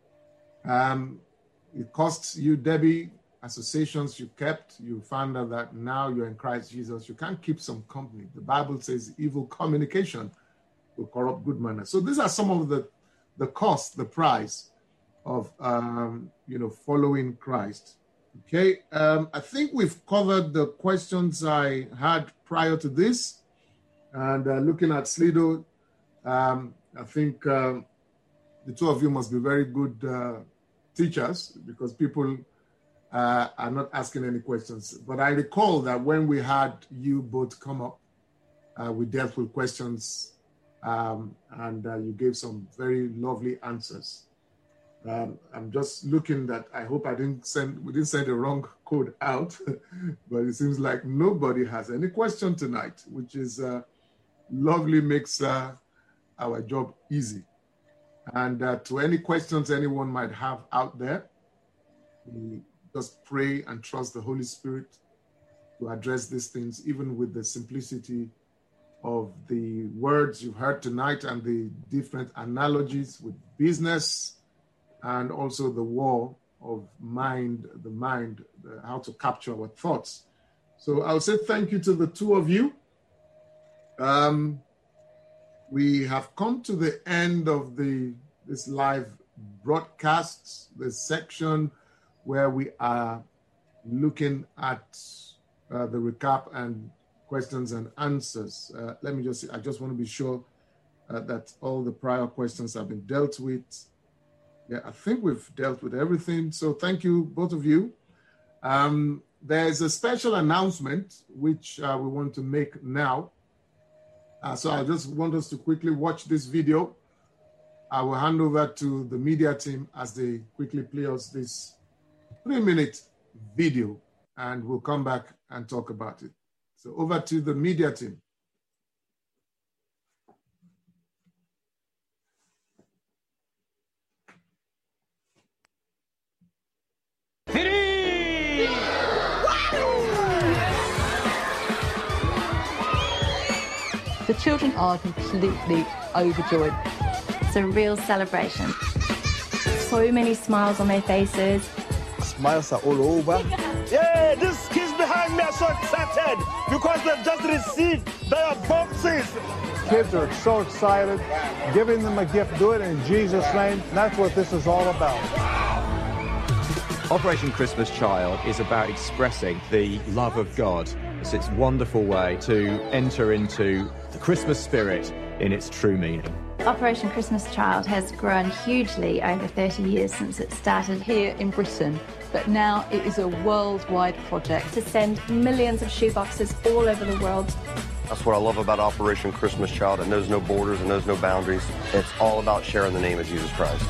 It costs you, Debbie, associations you kept. You found out that now you're in Christ Jesus. You can't keep some company. The Bible says evil communication will corrupt good manners. So these are some of the cost, the price of, following Christ. Okay, I think we've covered the questions I had prior to this. And looking at Slido, I think the two of you must be very good teachers because people are not asking any questions. But I recall that when we had you both come up, we dealt with questions and you gave some very lovely answers. I'm just looking that I hope we didn't send the wrong code out, but it seems like nobody has any question tonight, which is lovely, makes our job easy. And to any questions anyone might have out there, we just pray and trust the Holy Spirit to address these things, even with the simplicity of the words you've heard tonight and the different analogies with business and also the war of the mind, how to capture our thoughts. So I'll say thank you to the two of you. We have come to the end of this live broadcast, the section where we are looking at the recap and questions and answers. Let me just say, I just want to be sure that all the prior questions have been dealt with. Yeah, I think we've dealt with everything. So thank you, both of you. There's a special announcement which we want to make now. So I just want us to quickly watch this video. I will hand over to the media team as they quickly play us this 3-minute video, and we'll come back and talk about it. So over to the media team. The children are completely overjoyed. It's a real celebration. So many smiles on their faces. Smiles are all over. Yeah, these kids behind me are so excited because they've just received their boxes. Kids are so excited. Giving them a gift, do it in Jesus' name. That's what this is all about. Operation Christmas Child is about expressing the love of God. It's its wonderful way to enter into the Christmas spirit in its true meaning. Operation Christmas Child has grown hugely over 30 years since it started Here in Britain, but now it is a worldwide project. to send millions of shoeboxes all over the world. That's what I love about Operation Christmas Child. It knows no borders, it knows no boundaries. It's all about sharing the name of Jesus Christ.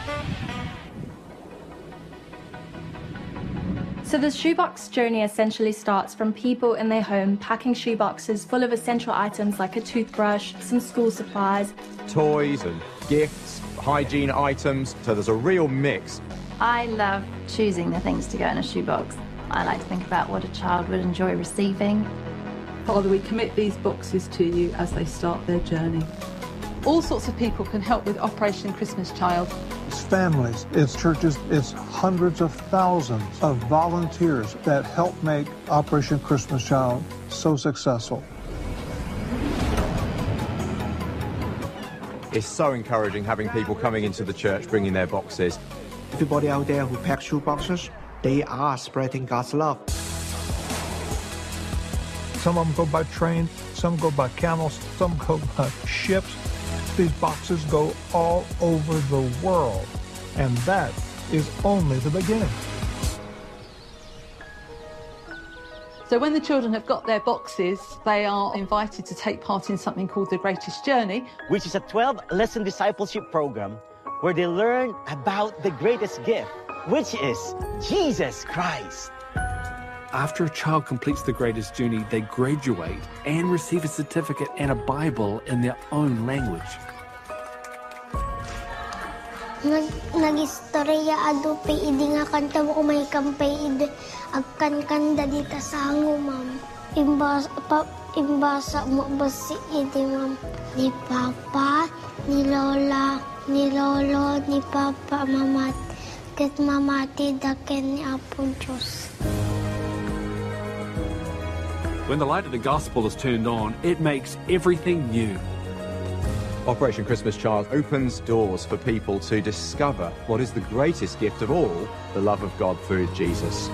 So the shoebox journey essentially starts from people in their home packing shoeboxes full of essential items like a toothbrush, some school supplies. Toys and gifts, hygiene items, so there's a real mix. I love choosing the things to go in a shoebox. I like to think about what a child would enjoy receiving. Father, we commit these boxes to you as they start their journey. All sorts of people can help with Operation Christmas Child. It's families, it's churches, it's hundreds of thousands of volunteers that help make Operation Christmas Child so successful. It's so encouraging having people coming into the church bringing their boxes. Everybody out there who packs shoe boxes, they are spreading God's love. Some of them go by train, some go by camels, some go by ships. These boxes go all over the world, and that is only the beginning. So when the children have got their boxes, they are invited to take part in something called The Greatest Journey, which is a 12-lesson discipleship program where they learn about the greatest gift, which is Jesus Christ. After a child completes the Greatest Journey, they graduate and receive a certificate and a Bible in their own language. Nag-istorya ado pe idi nga kanta mo may kampay idi agkan kanda dita sa hango ma'am. Imbasa mo basi idi ma'am. Ni Papa, ni Lola, ni Lolo, ni Papa, Mamat. Ket mamati daken ni Apo Diyos. When the light of the gospel is turned on, it makes everything new. Operation Christmas Child opens doors for people to discover what is the greatest gift of all, the love of God through Jesus.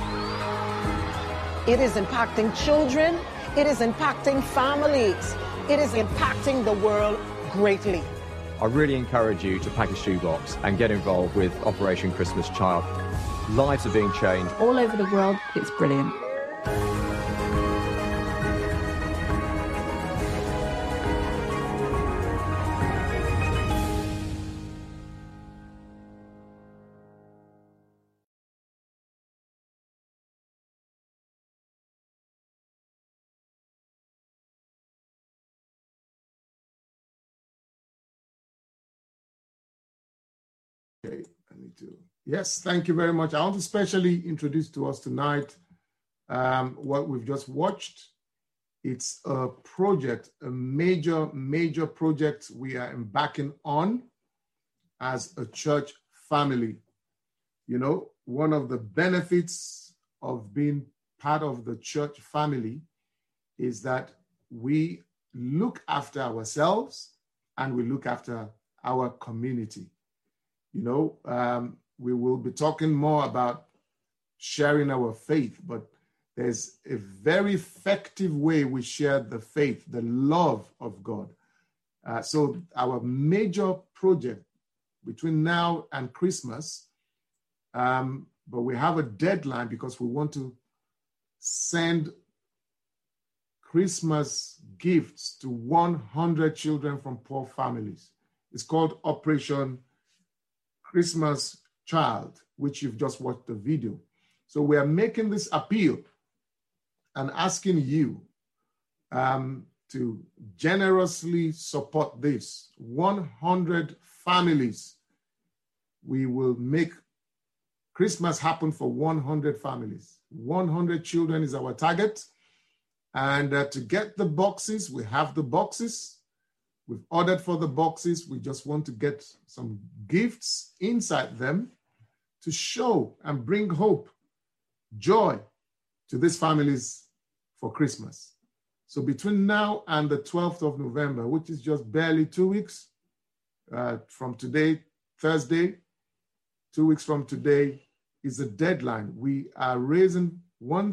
It is impacting children, it is impacting families, it is impacting the world greatly. I really encourage you to pack a shoebox and get involved with Operation Christmas Child. Lives are being changed. All over the world, it's brilliant. Okay, I need to. Yes, thank you very much. I want to specially introduce to us tonight what we've just watched. It's a project, a major project we are embarking on as a church family. You know, one of the benefits of being part of the church family is that we look after ourselves and we look after our community. You know, we will be talking more about sharing our faith, but there's a very effective way we share the faith, the love of God. So our major project between now and Christmas, but we have a deadline because we want to send Christmas gifts to 100 children from poor families. It's called Operation Christmas Child, which you've just watched the video. So we are making this appeal and asking you to generously support this. 100 families. We will make Christmas happen for 100 families. 100 children is our target. And to get the boxes, we have the boxes. We've ordered for the boxes. We just want to get some gifts inside them to show and bring hope, joy to these families for Christmas. So between now and the 12th of November, which is just barely 2 weeks from today, Thursday, 2 weeks from today is the deadline. We are raising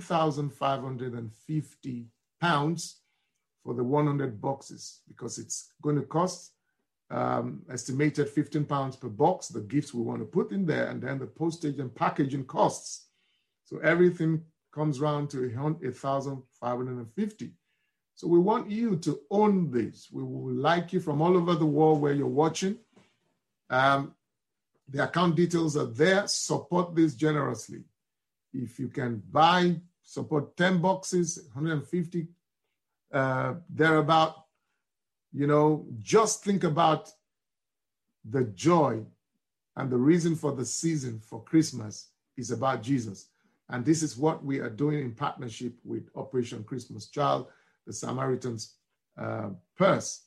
£1,550 for the 100 boxes because it's going to cost estimated £15 per box, the gifts we want to put in there, and then the postage and packaging costs. So everything comes round to £1,550. So we want you to own this. We would like you from all over the world where you're watching. The account details are there. Support this generously. If you can support 10 boxes, 150 thereabout, you know, just think about the joy and the reason for the season for Christmas is about Jesus. And this is what we are doing in partnership with Operation Christmas Child, the Samaritan's Purse.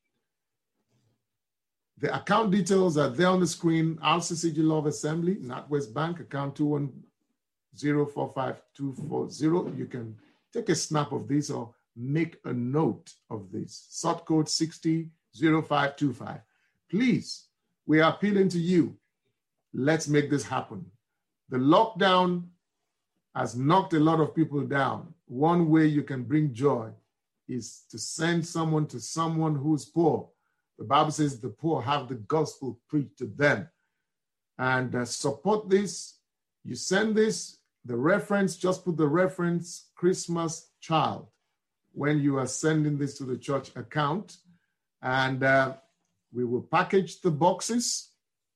The account details are there on the screen. RCCG Love Assembly, NatWest Bank, account 210452440. You can take a snap of this or make a note of this. Sort code 600525. Please, we are appealing to you. Let's make this happen. The lockdown has knocked a lot of people down. One way you can bring joy is to send someone to someone who's poor. The Bible says the poor have the gospel preached to them. And support this. You send this, the reference, just put the reference Christmas Child when you are sending this to the church account. And we will package the boxes.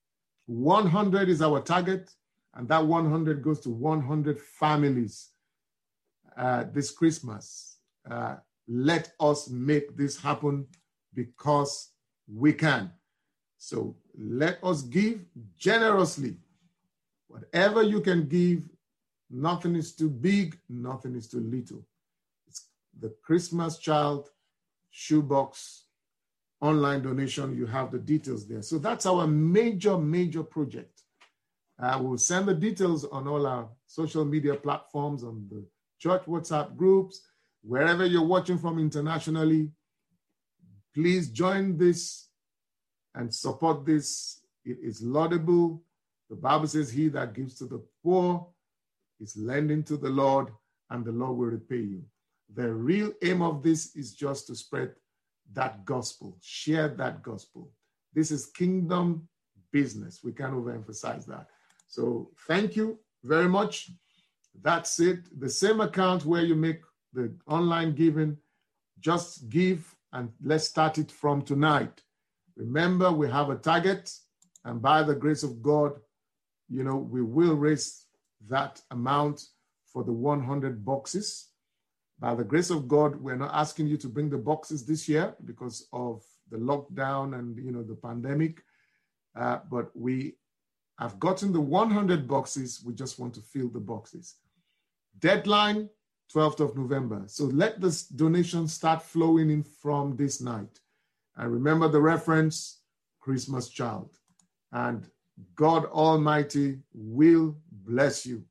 100 is our target, and that 100 goes to 100 families this Christmas. Let us make this happen because we can. So let us give generously. Whatever you can give, nothing is too big, nothing is too little. It's the Christmas Child shoebox online donation. You have the details there. So that's our major project. We'll send the details on all our social media platforms, on the church WhatsApp groups, wherever you're watching from internationally. Please join this and support this. It is laudable. The Bible says, he that gives to the poor is lending to the Lord, and the Lord will repay you. The real aim of this is just to spread that gospel, share that gospel. This is kingdom business. We can't overemphasize that. So thank you very much. That's it. The same account where you make the online giving, just give, and let's start it from tonight. Remember, we have a target, and by the grace of God, we will raise that amount for the 100 boxes. By the grace of God, we're not asking you to bring the boxes this year because of the lockdown and, the pandemic. But we have gotten the 100 boxes. We just want to fill the boxes. Deadline, 12th of November. So let this donation start flowing in from this night. And remember the reference, Christmas Child. And God Almighty will bless you.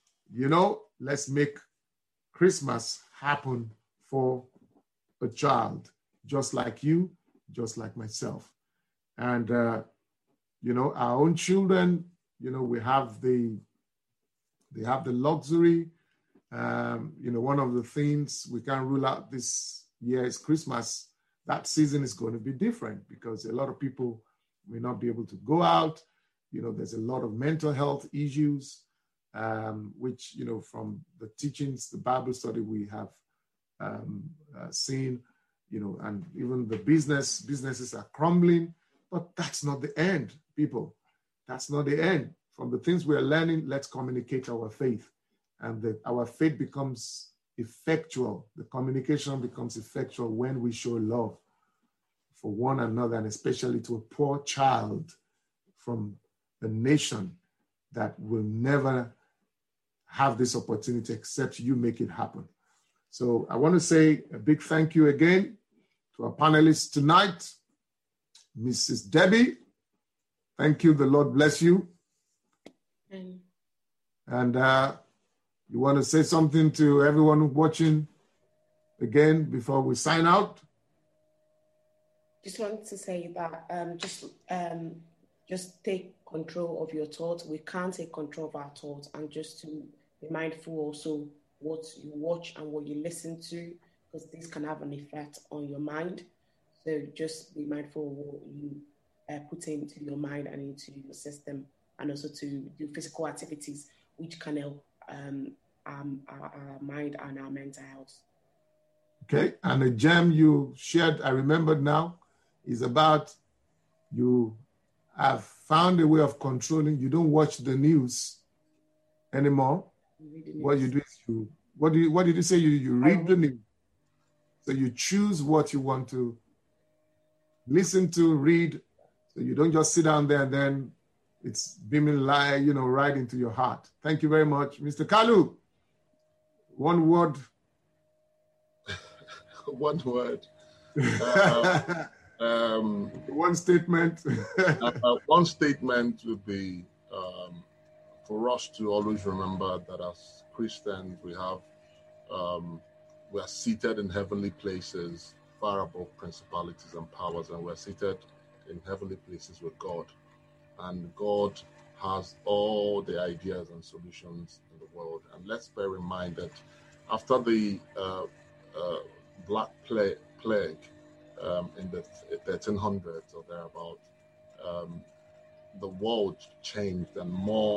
Let's make Christmas happen for a child, just like you, just like myself. And, our own children, they have the luxury. One of the things we can't rule out this year is Christmas. That season is going to be different because a lot of people may not be able to go out. There's a lot of mental health issues, which, from the teachings, the Bible study we have seen, and even the businesses are crumbling, but that's not the end, people. That's not the end. From the things we're learning, let's communicate our faith, and our faith becomes effectual. The communication becomes effectual when we show love for one another, and especially to a poor child from a nation that will never have this opportunity except you make it happen. So I want to say a big thank you again to our panelists tonight. Mrs. Debbie, thank you. The Lord bless you. And you want to say something to everyone watching again before we sign out? Just wanted to say that just take control of your thoughts. We can't take control of our thoughts, and just to be mindful also what you watch and what you listen to, because this can have an effect on your mind. So just be mindful of what you put into your mind and into your system, and also to do physical activities which can help our mind and our mental health. Okay, and the gem you shared, I remembered now, is about you have found a way of controlling. You don't watch the news anymore. What you do is what did you say? You read the news. So you choose what you want to listen to, read. So you don't just sit down there and then it's beaming light, right into your heart. Thank you very much. Mr. Kalu, one word. One word. One statement. One statement would be for us to always remember that as Christians we are seated in heavenly places, far above principalities and powers, and we're seated in heavenly places with God. And God has all the ideas and solutions in the world. And let's bear in mind that after the Black Plague in the 1300s or thereabout, the world changed, and more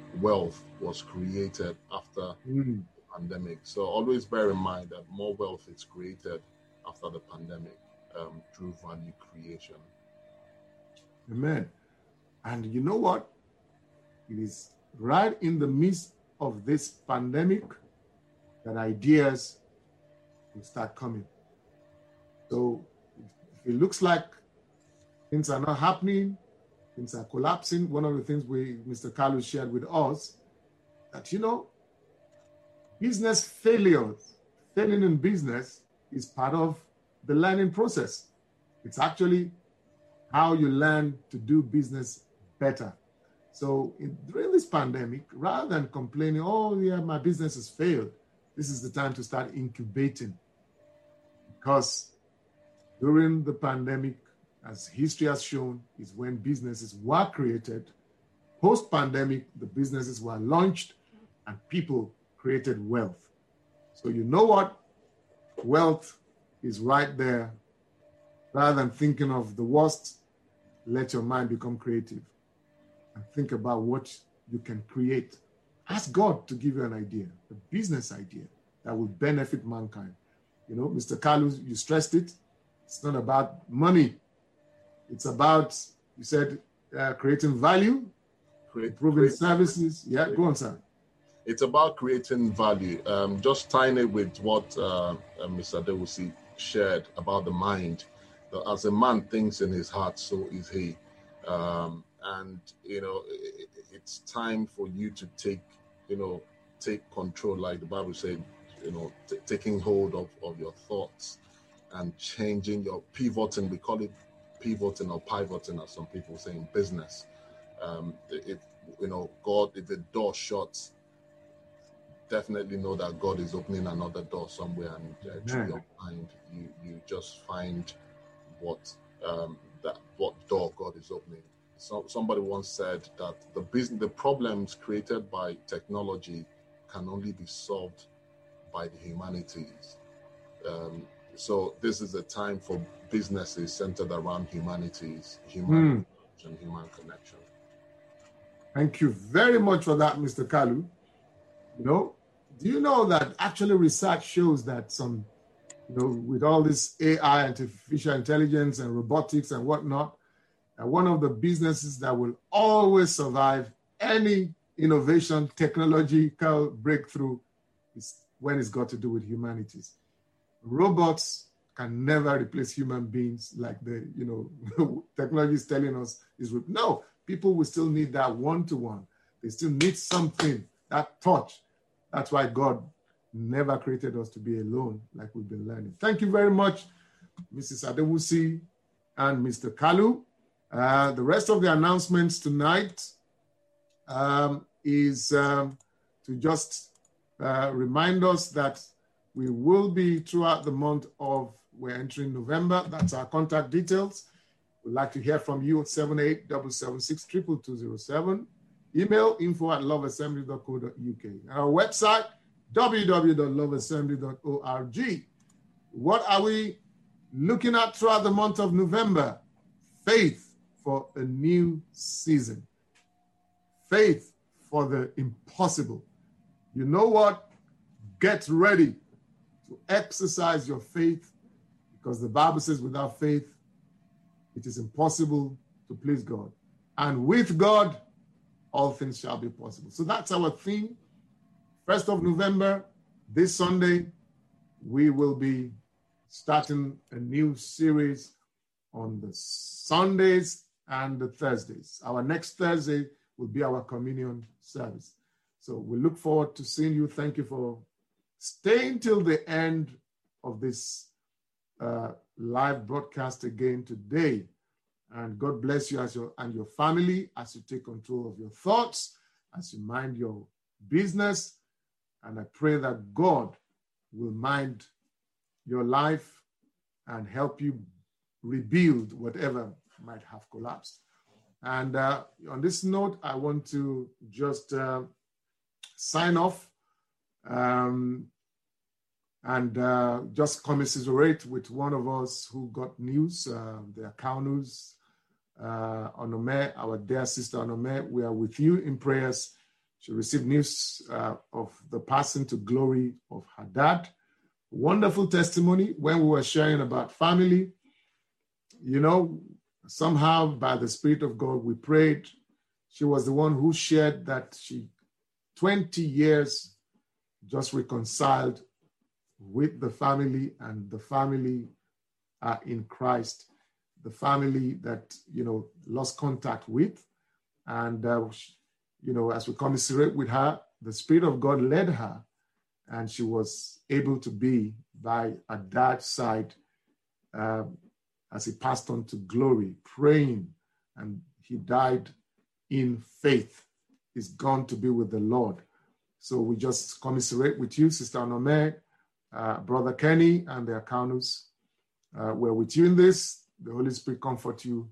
wealth was created after the pandemic. So always bear in mind that more wealth is created after the pandemic through value creation. Amen. And you know what? It is right in the midst of this pandemic that ideas will start coming. So if it looks like things are not happening, things are collapsing, one of the things Mr. Kalu shared with us, that, business failures, failing in business is part of the learning process. It's actually how you learn to do business better. So during this pandemic, rather than complaining, oh yeah, my business has failed, this is the time to start incubating. Because during the pandemic, as history has shown, is when businesses were created. Post-pandemic, the businesses were launched and people created wealth. So you know what? Wealth is right there. Rather than thinking of the worst, let your mind become creative and think about what you can create. Ask God to give you an idea, a business idea that will benefit mankind. Mr. Kalu, you stressed it. It's not about money. It's about, you said, creating value, improving services. Yeah, go on, sir. It's about creating value. Just tying it with what Mr. Adewusi shared about the mind. That as a man thinks in his heart, so is he. It's time for you to take control, like the Bible said, taking hold of your thoughts and changing your pivoting. We call it pivoting or pivoting, as some people say in business. If the door shuts, definitely know that God is opening another door somewhere, and through your mind, you just find what door God is opening. So somebody once said that the problems created by technology can only be solved by the humanities. So this is a time for businesses centered around humanities, human and human connection. Thank you very much for that, Mr. Kalu. Do you know that actually research shows that with all this AI, artificial intelligence and robotics and whatnot, that one of the businesses that will always survive any innovation, technological breakthrough is when it's got to do with humanities. Robots can never replace human beings like technology is telling us no, people will still need that one-to-one. They still need something, that touch. That's why God never created us to be alone, like we've been learning. Thank you very much, Mrs. Adewusi and Mr. Kalu. The rest of the announcements tonight is to just remind us that we will be throughout the month we're entering November. That's our contact details. We'd like to hear from you at 7877622207. Email info@loveassembly.co.uk. Our website, www.loveassembly.org. What are we looking at throughout the month of November? Faith for a new season. Faith for the impossible. You know what? Get ready to exercise your faith, because the Bible says without faith, it is impossible to please God. And with God, all things shall be possible. So that's our theme. 1st of November, this Sunday, we will be starting a new series on the Sundays and the Thursdays. Our next Thursday will be our communion service. So we look forward to seeing you. Thank you for staying till the end of this live broadcast again today. And God bless you and your family as you take control of your thoughts, as you mind your business. And I pray that God will mind your life and help you rebuild whatever might have collapsed. And on this note, I want to just sign off and just commiserate with one of us who got news, the Akaunus, Onome, our dear sister Onome. We are with you in prayers She received news of the passing to glory of her dad. Wonderful testimony when we were sharing about family. You know, somehow by the Spirit of God, we prayed. She was the one who shared that she, 20 years, just reconciled with the family, and the family are in Christ. The family that, you know, lost contact with. And, you know, as we commiserate with her, the Spirit of God led her, and she was able to be by her dad's side as he passed on to glory, praying, and he died in faith. He's gone to be with the Lord. So we just commiserate with you, Sister Onome, Brother Kenny, and the Akanus. We're with you in this. The Holy Spirit comfort you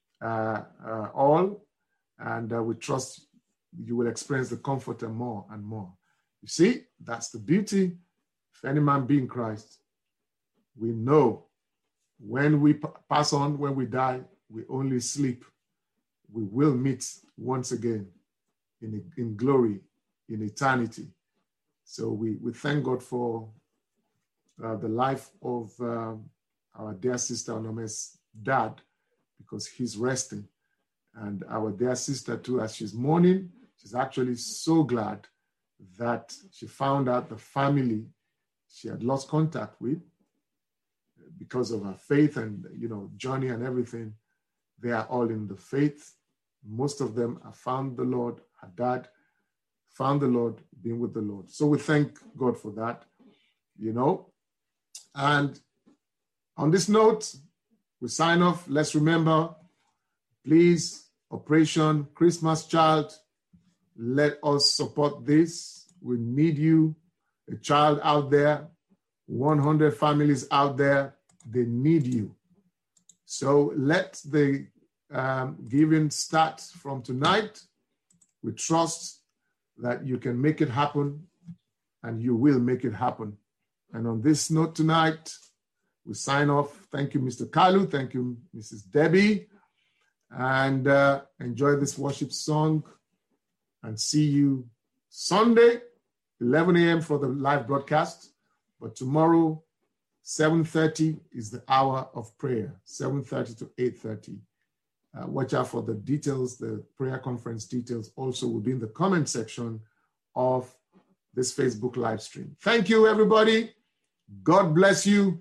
all, and we trust you will experience the comforter more and more. You see, that's the beauty. If any man be in Christ, we know when we pass on, when we die, we only sleep. We will meet once again in glory, in eternity. So we thank God for the life of our dear sister Onome's dad, because he's resting. And our dear sister too, as she's mourning, she's actually so glad that she found out the family she had lost contact with because of her faith and, you know, journey and everything. They are all in the faith. Most of them have found the Lord. Her dad found the Lord, being with the Lord. So we thank God for that, you know. And on this note, we sign off. Let's remember, please, Operation Christmas Child, let us support this. We need you, a child out there, 100 families out there, they need you. So let the giving start from tonight. We trust that you can make it happen, and you will make it happen. And on this note tonight, we sign off. Thank you, Mr. Kalu. Thank you, Mrs. Debbie. And enjoy this worship song. And see you Sunday, 11 a.m. for the live broadcast. But tomorrow, 7:30 is the hour of prayer, 7:30 to 8:30. Watch out for the details. The prayer conference details also will be in the comment section of this Facebook live stream. Thank you, everybody. God bless you.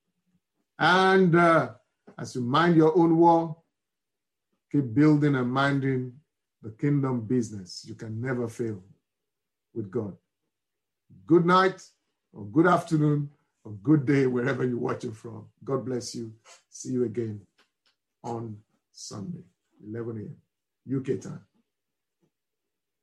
And as you mind your own war, keep building and minding the kingdom business. You can never fail with God. Good night, or good afternoon, or good day, wherever you're watching from. God bless you. See you again on Sunday, 11 a.m. UK time.